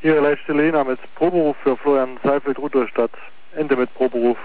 Ihre Leitstelle Jena mit Proberuf für Florian Seifeld, Rudolstadt. Ende mit Proberuf.